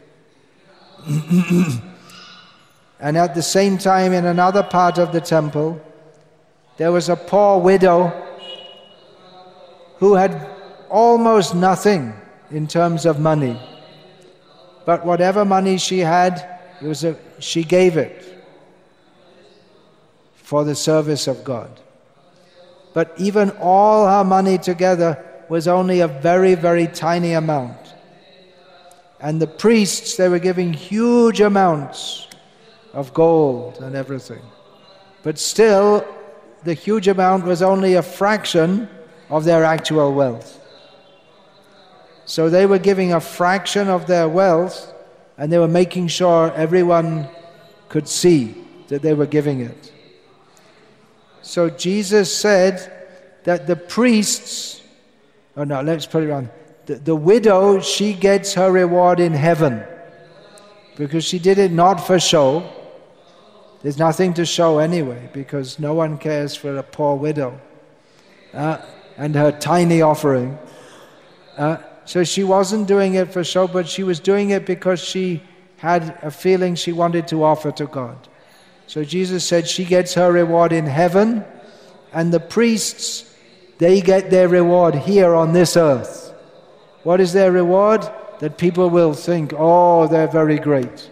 And at the same time, in another part of the temple, there was a poor widow who had almost nothing in terms of money. But whatever money she had, she gave it for the service of God. But even all her money together was only a very, very tiny amount. And the priests, they were giving huge amounts of gold and everything. But still, the huge amount was only a fraction of their actual wealth. So they were giving a fraction of their wealth, and they were making sure everyone could see that they were giving it. So Jesus said that the priests, let's put it on. The widow, she gets her reward in heaven because she did it not for show. There's nothing to show anyway because no one cares for a poor widow and her tiny offering. So she wasn't doing it for show, but she was doing it because she had a feeling she wanted to offer to God. So Jesus said she gets her reward in heaven, and the priests, they get their reward here on this earth. What is their reward? That people will think, oh, they're very great.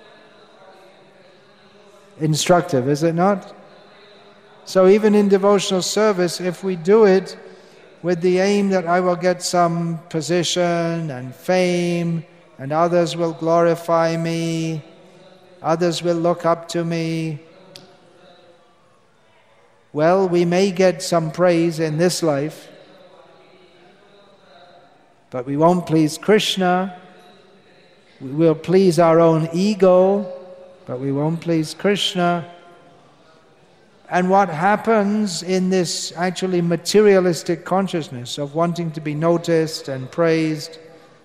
Instructive, is it not? So even in devotional service, if we do it with the aim that I will get some position and fame, and others will glorify me, others will look up to me, well, we may get some praise in this life, but we won't please Krishna. We will please our own ego, but we won't please Krishna. And what happens in this actually materialistic consciousness of wanting to be noticed and praised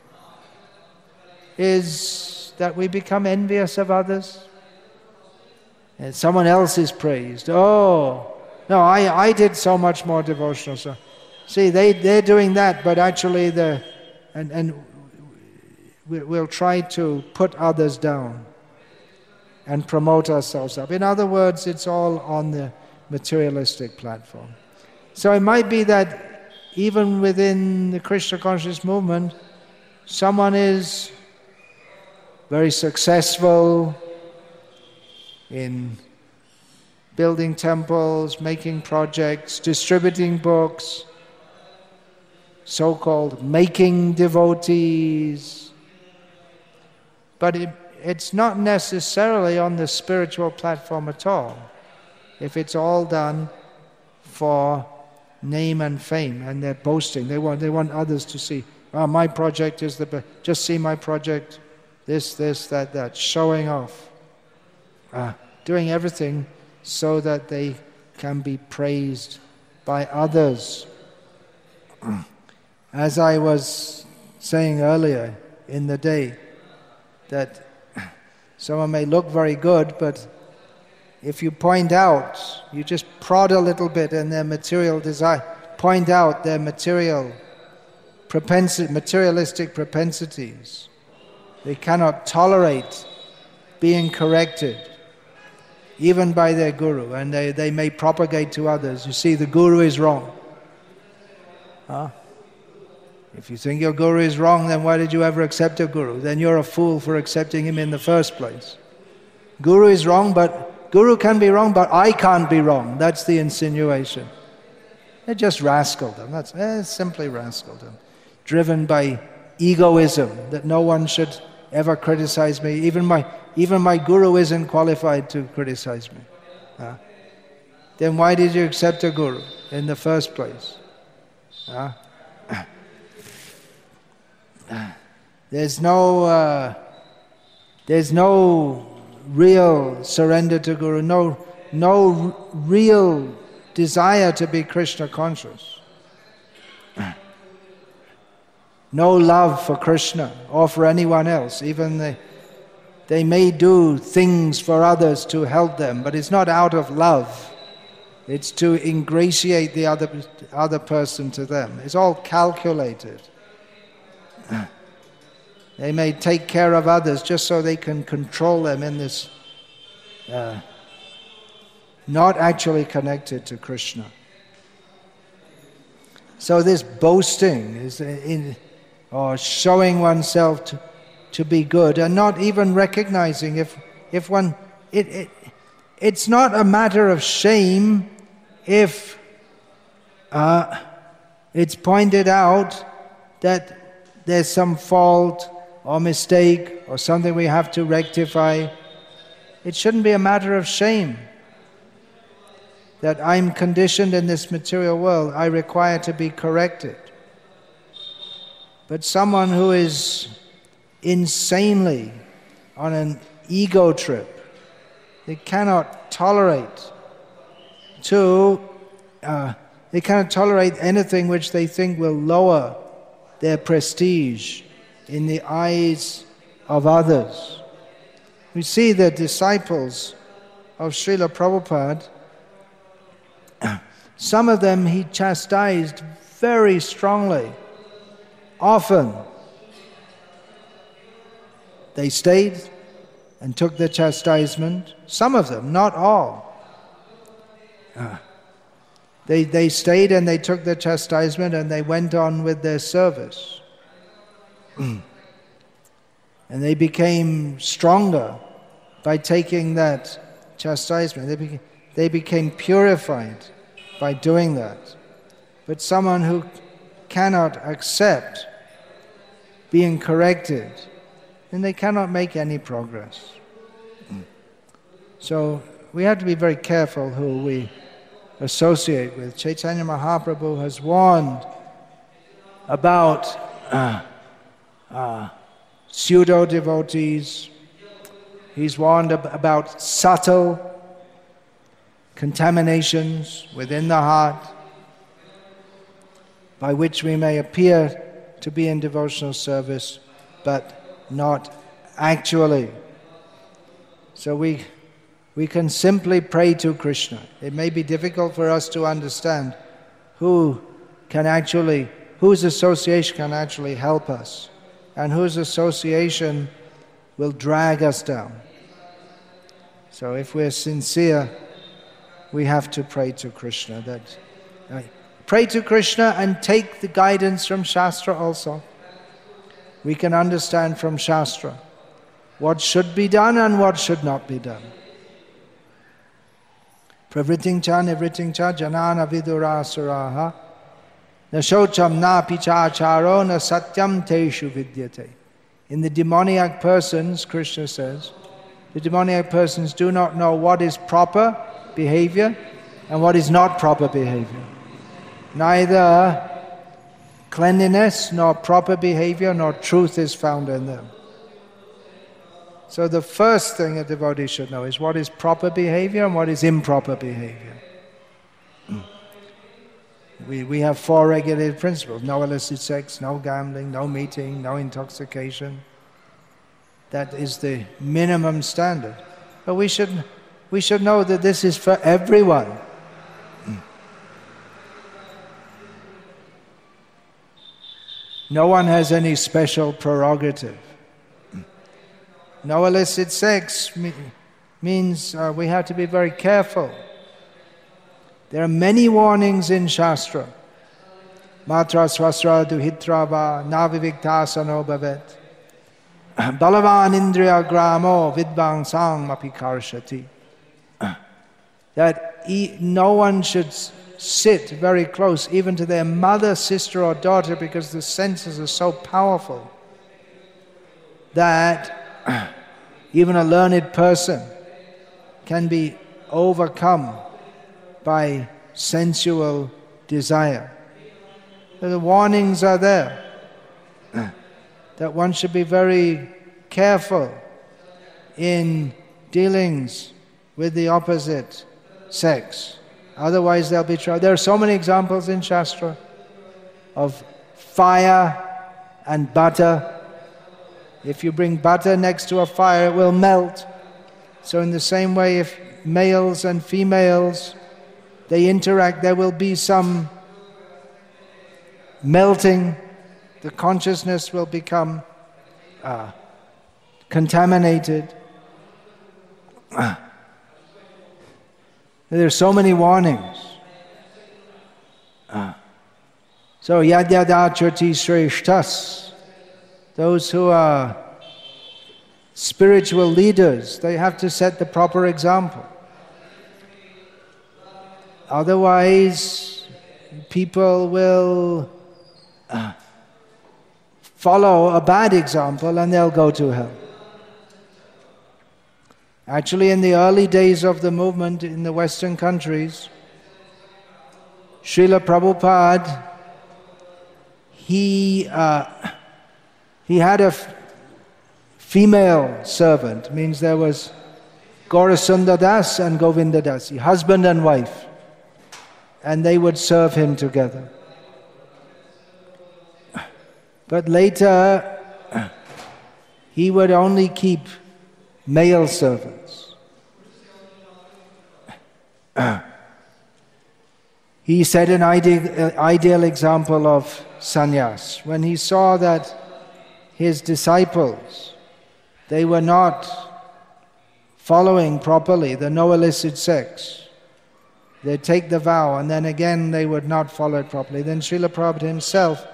is that we become envious of others. And someone else is praised. Oh, no, I did so much more devotional. So, see, they're doing that, but actually we'll try to put others down and promote ourselves up. In other words, it's all on the materialistic platform. So it might be that even within the Krishna conscious movement, someone is very successful in building temples, making projects, distributing books, so-called making devotees. But it's not necessarily on the spiritual platform at all. If it's all done for name and fame, and they're boasting, they want others to see, oh, my project is the best, just see my project, this, that, showing off, doing everything so that they can be praised by others. As I was saying earlier in the day, that someone may look very good, but if you point out, you just prod a little bit in their material desire, point out their materialistic propensities. They cannot tolerate being corrected, even by their guru, and they may propagate to others. You see, the guru is wrong. If you think your guru is wrong, then why did you ever accept a guru? Then you're a fool for accepting him in the first place. Guru is wrong, Guru can be wrong, but I can't be wrong. That's the insinuation. They just rascaled them. That's simply rascaled them. Driven by egoism, that no one should ever criticize me. Even my guru isn't qualified to criticize me. Then why did you accept a guru in the first place? There's no real surrender to Guru, no real desire to be Krishna conscious. No love for Krishna or for anyone else. Even they may do things for others to help them, but it's not out of love. It's to ingratiate the other person to them. It's all calculated. They may take care of others just so they can control them in this, not actually connected to Krishna. So this boasting is or showing oneself to be good, and not even recognizing if one... It's not a matter of shame if it's pointed out that there's some fault or mistake or something we have to rectify. It shouldn't be a matter of shame that I'm conditioned in this material world, I require to be corrected. But someone who is insanely on an ego trip, they cannot tolerate anything which they think will lower their prestige in the eyes of others. We see the disciples of Srila Prabhupada, some of them he chastised very strongly, often. They stayed and took the chastisement. Some of them, not all. They stayed and they took the chastisement and they went on with their service. And they became stronger by taking that chastisement. They became purified by doing that. But someone who cannot accept being corrected, then they cannot make any progress. So we have to be very careful who we associate with. Chaitanya Mahaprabhu has warned about pseudo-devotees. He's warned about subtle contaminations within the heart by which we may appear to be in devotional service, but not actually. So we can simply pray to Krishna. It may be difficult for us to understand whose association can actually help us, and whose association will drag us down. So if we're sincere, we have to pray to Krishna. Pray to Krishna and take the guidance from Shastra also. We can understand from Shastra what should be done and what should not be done. Pravriting cha nivriting cha janana vidura suraha na shocham na pichacharo na satyam teshu vidyate. In the demoniac persons, Krishna says, the demoniac persons do not know what is proper behavior and what is not proper behavior. Neither cleanliness nor proper behavior nor truth is found in them. So the first thing a devotee should know is what is proper behavior and what is improper behavior. We have 4 regulated principles: no illicit sex, no gambling, no meeting, no intoxication. That is the minimum standard. But we should know that this is for everyone. No one has any special prerogative. No illicit sex means we have to be very careful. There are many warnings in Shastra. Matra swasra duhitra va na viviktasano bhavet. Balavan indriya gramo vidvang sang mapikarshati. That no one should sit very close even to their mother, sister or daughter, because the senses are so powerful that even a learned person can be overcome by sensual desire. So the warnings are there that one should be very careful in dealings with the opposite sex. Otherwise there'll be trouble. There are so many examples in Shastra of fire and butter. If you bring butter next to a fire, it will melt. So in the same way, if males and females, they interact, there will be some melting. The consciousness will become contaminated. There are so many warnings. So yadyadacharti shreshtas, those who are spiritual leaders, they have to set the proper example. Otherwise, people will follow a bad example and they'll go to hell. Actually, in the early days of the movement in the Western countries, Srila Prabhupada, he had a female servant, means there was Gaurasundar Das and Govinda Dasi, husband and wife, and they would serve him together. But later, he would only keep male servants. He set an ideal example of sannyas. When he saw that his disciples, they were not following properly the no illicit sex, they'd take the vow and then again they would not follow it properly. Then Srila Prabhupada himself,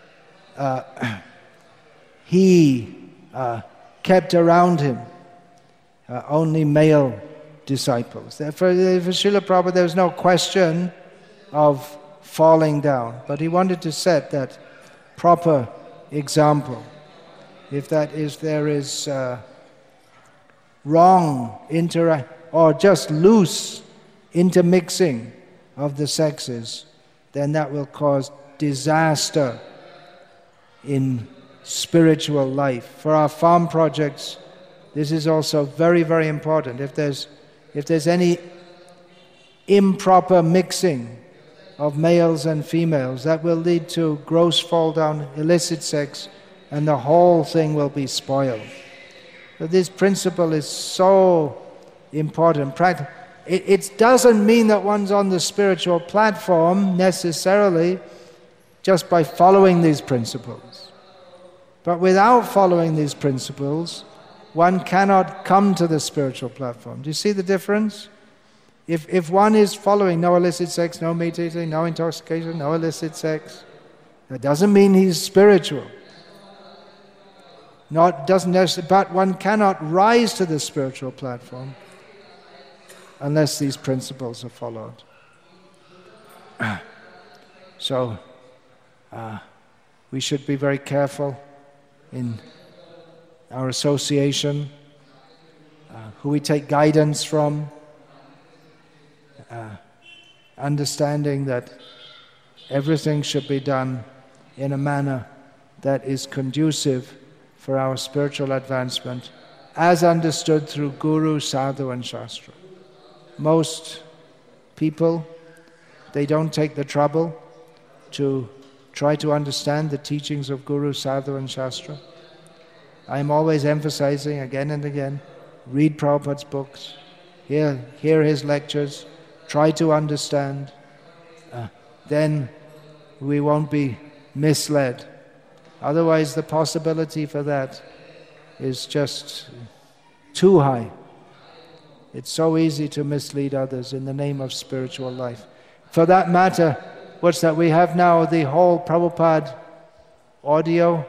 he kept around him only male disciples. Therefore, for Srila Prabhupada there was no question of falling down, but he wanted to set that proper example. If there is wrong or just loose intermixing of the sexes, then that will cause disaster in spiritual life. For our farm projects, this is also very, very important. If there's any improper mixing of males and females, that will lead to gross fall down, illicit sex, and the whole thing will be spoiled. So this principle is so important. It doesn't mean that one's on the spiritual platform necessarily just by following these principles. But without following these principles, one cannot come to the spiritual platform. Do you see the difference? If one is following no illicit sex, no meat eating, no intoxication, no illicit sex, that doesn't mean he's spiritual. But one cannot rise to the spiritual platform unless these principles are followed. So, we should be very careful in our association, who we take guidance from, understanding that everything should be done in a manner that is conducive for our spiritual advancement, as understood through Guru, Sadhu and Shastra. Most people, they don't take the trouble to try to understand the teachings of Guru, Sadhu and Shastra. I'm always emphasizing again and again, read Prabhupada's books, hear his lectures, try to understand, then we won't be misled. Otherwise, the possibility for that is just too high. It's so easy to mislead others in the name of spiritual life. For that matter, what's that? We have now the whole Prabhupada audio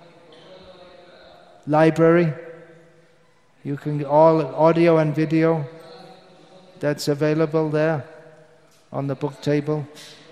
library. You can all audio and video that's available there on the book table.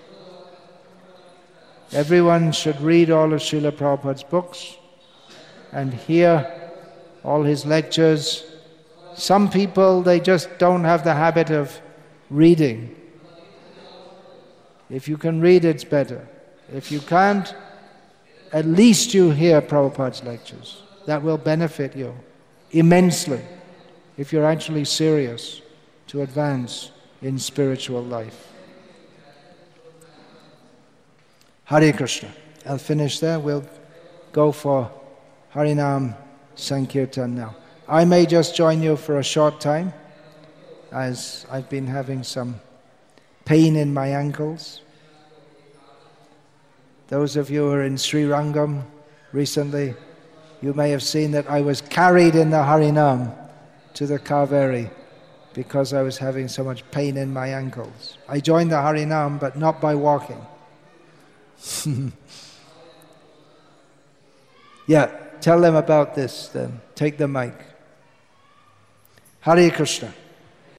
Everyone should read all of Srila Prabhupada's books and hear all his lectures. Some people, they just don't have the habit of reading. If you can read, it's better. If you can't, at least you hear Prabhupada's lectures. That will benefit you immensely if you're actually serious to advance in spiritual life. Hare Krishna. I'll finish there. We'll go for Harinam Sankirtan now. I may just join you for a short time, as I've been having some pain in my ankles. Those of you who are in Sri Rangam recently, you may have seen that I was carried in the Harinam to the Kaveri because I was having so much pain in my ankles. I joined the Harinam, but not by walking. Yeah, tell them about this then. Take the mic. Hare Krishna.